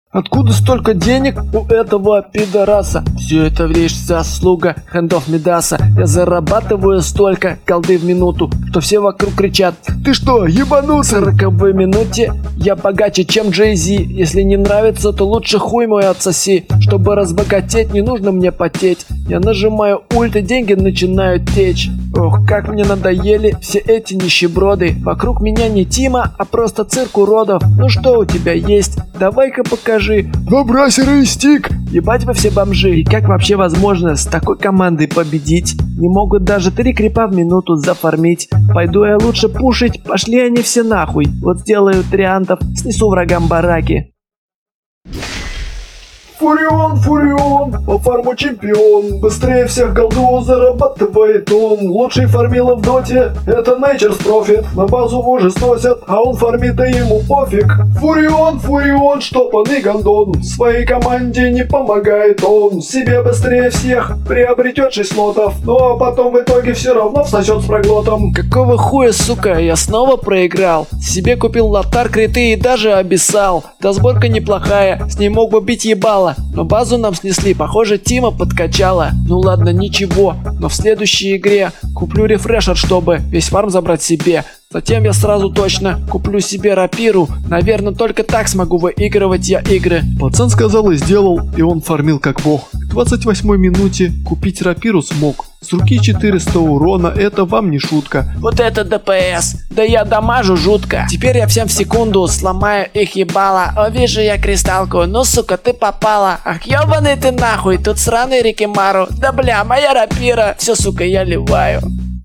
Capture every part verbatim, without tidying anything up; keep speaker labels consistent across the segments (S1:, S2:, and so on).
S1: Откуда столько денег у этого пидораса? Все это лишь заслуга хэндов Мидаса. Я зарабатываю столько голды в минуту, что все вокруг кричат: ты что, ебанулся? В сороковой минуте я богаче, чем Джей Зи. Если не нравится, то лучше хуй мой отсоси. Чтобы разбогатеть, не нужно мне потеть. Я нажимаю ульт, и деньги начинают течь. Ох, как мне надоели все эти нищеброды. Вокруг меня не Тима, а просто цирк уродов. Ну что у тебя есть? Давай-ка покажи. Выбрасеры и стик. Ебать вы все бомжи. И как вообще возможно с такой командой победить? Не могут даже три крипа в минуту зафармить. Пойду я лучше пушить. Пошли они все нахуй. Вот сделаю триантов, снесу врагам бараки.
S2: Фурион, Фурион, по фарму чемпион. Быстрее всех голду зарабатывает он. Лучший фармила в доте, это Nature's Profit. На базу уже сносят, а он фармит, и ему пофиг. Фурион, Фурион, штопанный гондон. В своей команде не помогает он. Себе быстрее всех приобретет шесть слотов. Ну а потом в итоге все равно всосет с проглотом.
S1: Какого хуя, сука, я снова проиграл? Себе купил лотар, криты и даже обессал. Да сборка неплохая, с ней мог бы бить ебало. Но базу нам снесли, похоже, Тима подкачала. Ну ладно, ничего, но в следующей игре куплю рефрешер, чтобы весь фарм забрать себе. Затем я сразу точно куплю себе рапиру. Наверное, только так смогу выигрывать я игры.
S3: Пацан сказал и сделал, и он фармил как бог. К двадцать восьмой минуте купить рапиру смог. С руки четыреста урона, это вам не шутка.
S1: Вот это ДПС, да я дамажу жутко. Теперь я всем в секунду сломаю их ебало. О, вижу я кристалку, ну сука, ты попала. Ах, ебаный ты нахуй, тут сраный Рикимару. Да бля, моя рапира, все, сука, я ливаю.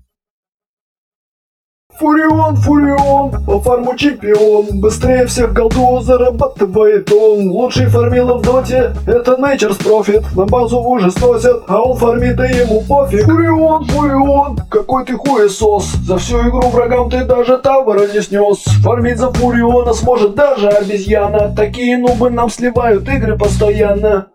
S2: Фурион, Фурион, по фарму чемпион. Быстрее всех голду зарабатывает он. Лучший фармила в доте, это Nature's Profit. На базу уже сносят, а он фармит, и ему пофиг. Фурион, Фурион, какой ты хуесос. За всю игру врагам ты даже тавра не снес. Фармить за Фуриона сможет даже обезьяна. Такие нубы нам сливают игры постоянно.